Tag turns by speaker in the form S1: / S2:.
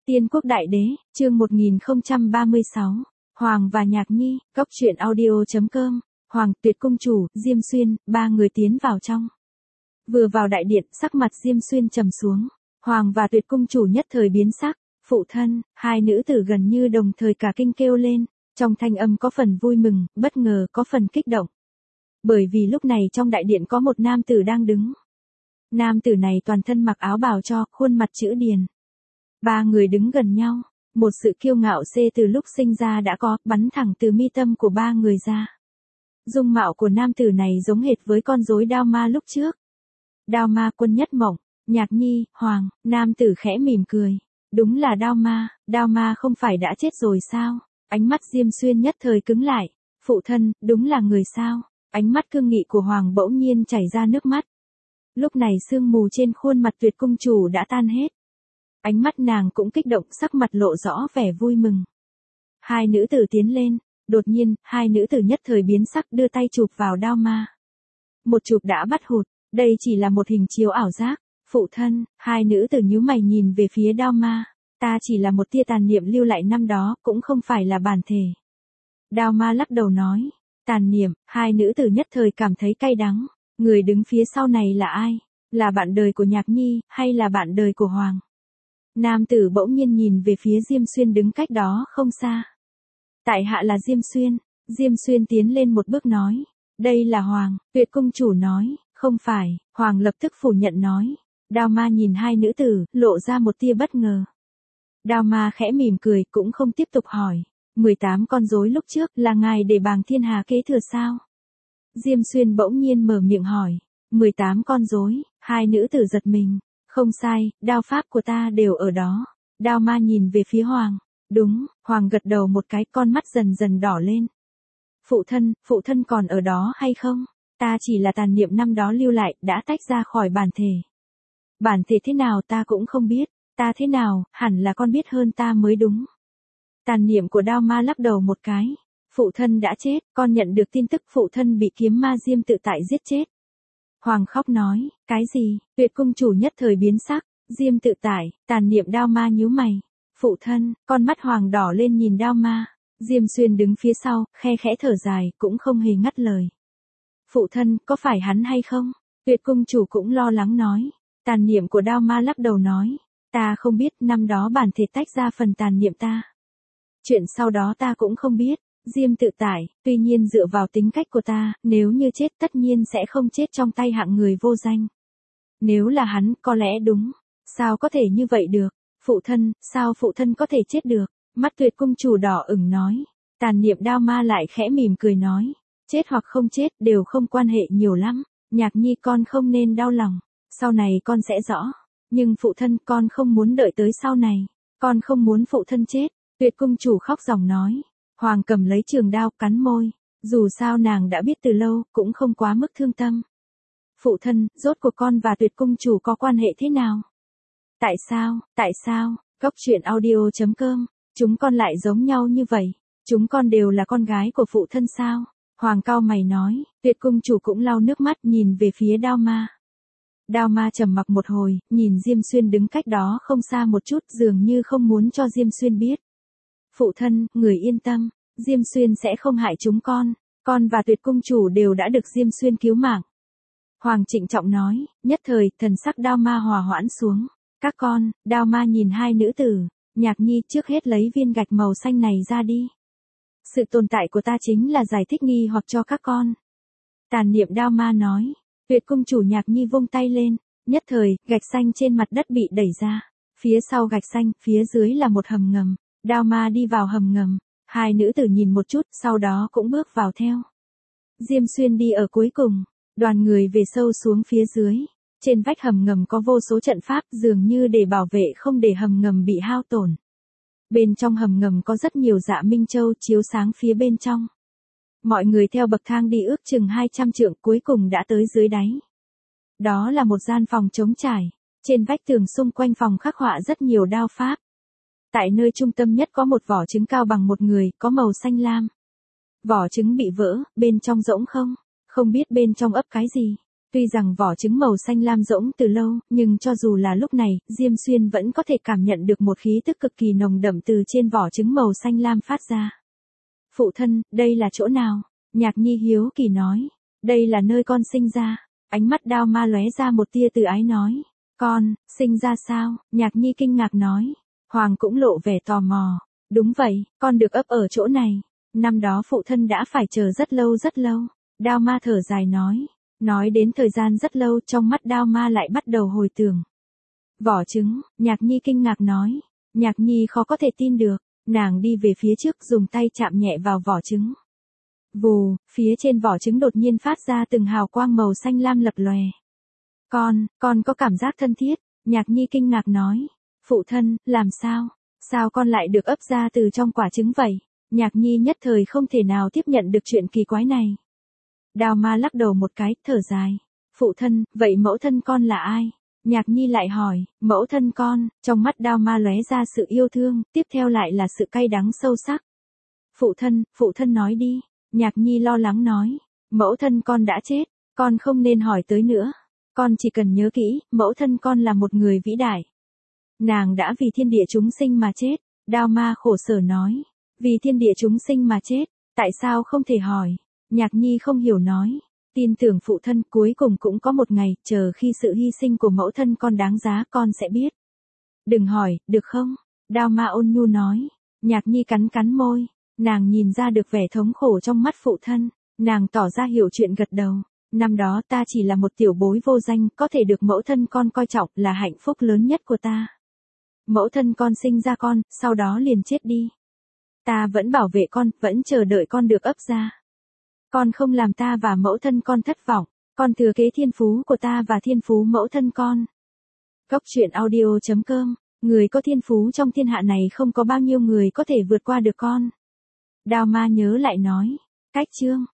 S1: Tiên quốc đại đế, chương 1036, Hoàng và Nhạc Nhi, Cốc truyện audio.com, Hoàng, Tuyệt Cung Chủ, Diêm Xuyên, ba người tiến vào trong. Vừa vào đại điện, sắc mặt Diêm Xuyên trầm xuống, Hoàng và Tuyệt Cung Chủ nhất thời biến sắc, phụ thân, hai nữ tử gần như đồng thời cả kinh kêu lên, trong thanh âm có phần vui mừng, bất ngờ có phần kích động. Bởi vì lúc này trong đại điện có một nam tử đang đứng. Nam tử này toàn thân mặc áo bào cho, khuôn mặt chữ điền. Ba người đứng gần nhau, một sự kiêu ngạo xê từ lúc sinh ra đã có, bắn thẳng từ mi tâm của ba người ra. Dung mạo của nam tử này giống hệt với con rối Đao Ma lúc trước. Đao Ma Quân Nhất Mộng, Nhạc Nhi, Hoàng, nam tử khẽ mỉm cười. Đúng là Đao Ma không phải đã chết rồi sao? Ánh mắt Diêm Xuyên nhất thời cứng lại. Phụ thân, đúng là người sao? Ánh mắt cương nghị của Hoàng bỗng nhiên chảy ra nước mắt. Lúc này sương mù trên khuôn mặt Tuyệt Cung Chủ đã tan hết. Ánh mắt nàng cũng kích động, sắc mặt lộ rõ vẻ vui mừng. Hai nữ tử tiến lên, đột nhiên, hai nữ tử nhất thời biến sắc đưa tay chụp vào Đao Ma. Một chụp đã bắt hụt, đây chỉ là một hình chiếu ảo giác. Phụ thân, hai nữ tử nhíu mày nhìn về phía Đao Ma. Ta chỉ là một tia tàn niệm lưu lại năm đó, cũng không phải là bản thể. Đao Ma lắc đầu nói, tàn niệm, hai nữ tử nhất thời cảm thấy cay đắng. Người đứng phía sau này là ai? Là bạn đời của Nhạc Nhi, hay là bạn đời của Hoàng? Nam tử bỗng nhiên nhìn về phía Diêm Xuyên đứng cách đó không xa. Tại hạ là Diêm Xuyên. Diêm Xuyên tiến lên một bước nói. Đây là Hoàng. Tuyệt Cung Chủ nói. Không phải. Hoàng lập tức phủ nhận nói. Đao Ma nhìn hai nữ tử, lộ ra một tia bất ngờ. Đao Ma khẽ mỉm cười, cũng không tiếp tục hỏi. 18 con rối lúc trước là ngài để Bàng Thiên Hà kế thừa sao? Diêm Xuyên bỗng nhiên mở miệng hỏi. 18 con rối, hai nữ tử giật mình. Không sai, đao pháp của ta đều ở đó. Đao Ma nhìn về phía Hoàng. Đúng, Hoàng gật đầu một cái, con mắt dần dần đỏ lên. Phụ thân còn ở đó hay không? Ta chỉ là tàn niệm năm đó lưu lại, đã tách ra khỏi bản thể. Bản thể thế nào ta cũng không biết, ta thế nào, hẳn là con biết hơn ta mới đúng. Tàn niệm của Đao Ma lắc đầu một cái. Phụ thân đã chết, con nhận được tin tức phụ thân bị kiếm ma Diêm Tự Tại giết chết. Hoàng khóc nói, cái gì? Tuyệt Cung Chủ nhất thời biến sắc, Diêm Tự Tại, tàn niệm Đao Ma nhíu mày. Phụ thân, con mắt Hoàng đỏ lên nhìn Đao Ma. Diêm Xuyên đứng phía sau, khe khẽ thở dài, cũng không hề ngắt lời. Phụ thân, có phải hắn hay không? Tuyệt Cung Chủ cũng lo lắng nói. Tàn niệm của Đao Ma lắc đầu nói, ta không biết, năm đó bản thể tách ra phần tàn niệm ta. Chuyện sau đó ta cũng không biết. Diêm Tự Tại, tuy nhiên dựa vào tính cách của ta, nếu như chết tất nhiên sẽ không chết trong tay hạng người vô danh. Nếu là hắn, có lẽ đúng. Sao có thể như vậy được? Phụ thân, sao phụ thân có thể chết được? Mắt Tuyệt Cung Chủ đỏ ửng nói. Tàn niệm Đao Ma lại khẽ mỉm cười nói. Chết hoặc không chết đều không quan hệ nhiều lắm. Nhạc Nhi con không nên đau lòng. Sau này con sẽ rõ. Nhưng phụ thân con không muốn đợi tới sau này. Con không muốn phụ thân chết. Tuyệt Cung Chủ khóc ròng nói. Hoàng cầm lấy trường đao, cắn môi. Dù sao nàng đã biết từ lâu, cũng không quá mức thương tâm. Phụ thân, rốt cuộc con và Tuyệt Cung Chủ có quan hệ thế nào? Tại sao, Cốc truyện audio.com, chúng con lại giống nhau như vậy? Chúng con đều là con gái của phụ thân sao? Hoàng cau mày nói, Tuyệt Cung Chủ cũng lau nước mắt nhìn về phía Đao Ma. Đao Ma trầm mặc một hồi, nhìn Diêm Xuyên đứng cách đó không xa một chút, dường như không muốn cho Diêm Xuyên biết. Phụ thân, người yên tâm, Diêm Xuyên sẽ không hại chúng con và Tuyệt Cung Chủ đều đã được Diêm Xuyên cứu mạng. Hoàng trịnh trọng nói, nhất thời, thần sắc Đao Ma hòa hoãn xuống. Các con, Đao Ma nhìn hai nữ tử, Nhạc Nhi trước hết lấy viên gạch màu xanh này ra đi. Sự tồn tại của ta chính là giải thích nghi hoặc cho các con. Tàn niệm Đao Ma nói, Tuyệt Cung Chủ Nhạc Nhi vung tay lên, nhất thời, gạch xanh trên mặt đất bị đẩy ra. Phía sau gạch xanh, phía dưới là một hầm ngầm. Đao Ma đi vào hầm ngầm, hai nữ tử nhìn một chút, sau đó cũng bước vào theo. Diêm Xuyên đi ở cuối cùng, đoàn người về sâu xuống phía dưới. Trên vách hầm ngầm có vô số trận pháp dường như để bảo vệ không để hầm ngầm bị hao tổn. Bên trong hầm ngầm có rất nhiều dạ minh châu chiếu sáng phía bên trong. Mọi người theo bậc thang đi ước chừng 200 trượng cuối cùng đã tới dưới đáy. Đó là một gian phòng trống trải. Trên vách tường xung quanh phòng khắc họa rất nhiều đao pháp. Tại nơi trung tâm nhất có một vỏ trứng cao bằng một người, có màu xanh lam. Vỏ trứng bị vỡ, bên trong rỗng không biết bên trong ấp cái gì. Tuy rằng vỏ trứng màu xanh lam rỗng từ lâu, nhưng cho dù là lúc này, Diêm Xuyên vẫn có thể cảm nhận được một khí tức cực kỳ nồng đậm từ trên vỏ trứng màu xanh lam phát ra. Phụ thân, đây là chỗ nào? Nhạc Nhi hiếu kỳ nói. Đây là nơi con sinh ra. Ánh mắt Đao Ma lóe ra một tia từ ái nói. Con, sinh ra sao? Nhạc Nhi kinh ngạc nói. Hoàng cũng lộ vẻ tò mò. Đúng vậy, con được ấp ở chỗ này. Năm đó phụ thân đã phải chờ rất lâu rất lâu. Đao Ma thở dài nói. Nói đến thời gian rất lâu, trong mắt Đao Ma lại bắt đầu hồi tưởng. Vỏ trứng, Nhạc Nhi kinh ngạc nói. Nhạc Nhi khó có thể tin được. Nàng đi về phía trước dùng tay chạm nhẹ vào vỏ trứng. Vù, phía trên vỏ trứng đột nhiên phát ra từng hào quang màu xanh lam lập lòe. Con có cảm giác thân thiết. Nhạc Nhi kinh ngạc nói. Phụ thân, làm sao? Sao con lại được ấp ra từ trong quả trứng vậy? Nhạc Nhi nhất thời không thể nào tiếp nhận được chuyện kỳ quái này. Đao Ma lắc đầu một cái, thở dài. Phụ thân, vậy mẫu thân con là ai? Nhạc Nhi lại hỏi, mẫu thân con, trong mắt Đao Ma lóe ra sự yêu thương, tiếp theo lại là sự cay đắng sâu sắc. Phụ thân nói đi. Nhạc Nhi lo lắng nói, mẫu thân con đã chết, con không nên hỏi tới nữa. Con chỉ cần nhớ kỹ, mẫu thân con là một người vĩ đại. Nàng đã vì thiên địa chúng sinh mà chết. Đao Ma khổ sở nói, vì thiên địa chúng sinh mà chết, tại sao không thể hỏi? Nhạc Nhi không hiểu nói, tin tưởng phụ thân cuối cùng cũng có một ngày, chờ khi sự hy sinh của mẫu thân con đáng giá con sẽ biết. Đừng hỏi, được không? Đao Ma ôn nhu nói. Nhạc Nhi cắn cắn môi, nàng nhìn ra được vẻ thống khổ trong mắt phụ thân, nàng tỏ ra hiểu chuyện gật đầu. Năm đó ta chỉ là một tiểu bối vô danh, có thể được mẫu thân con coi trọng là hạnh phúc lớn nhất của ta. Mẫu thân con sinh ra con, sau đó liền chết đi. Ta vẫn bảo vệ con, vẫn chờ đợi con được ấp ra. Con không làm ta và mẫu thân con thất vọng, con thừa kế thiên phú của ta và thiên phú mẫu thân con. Cốc truyện audio.com, người có thiên phú trong thiên hạ này không có bao nhiêu người có thể vượt qua được con. Đao Ma nhớ lại nói, cách chương.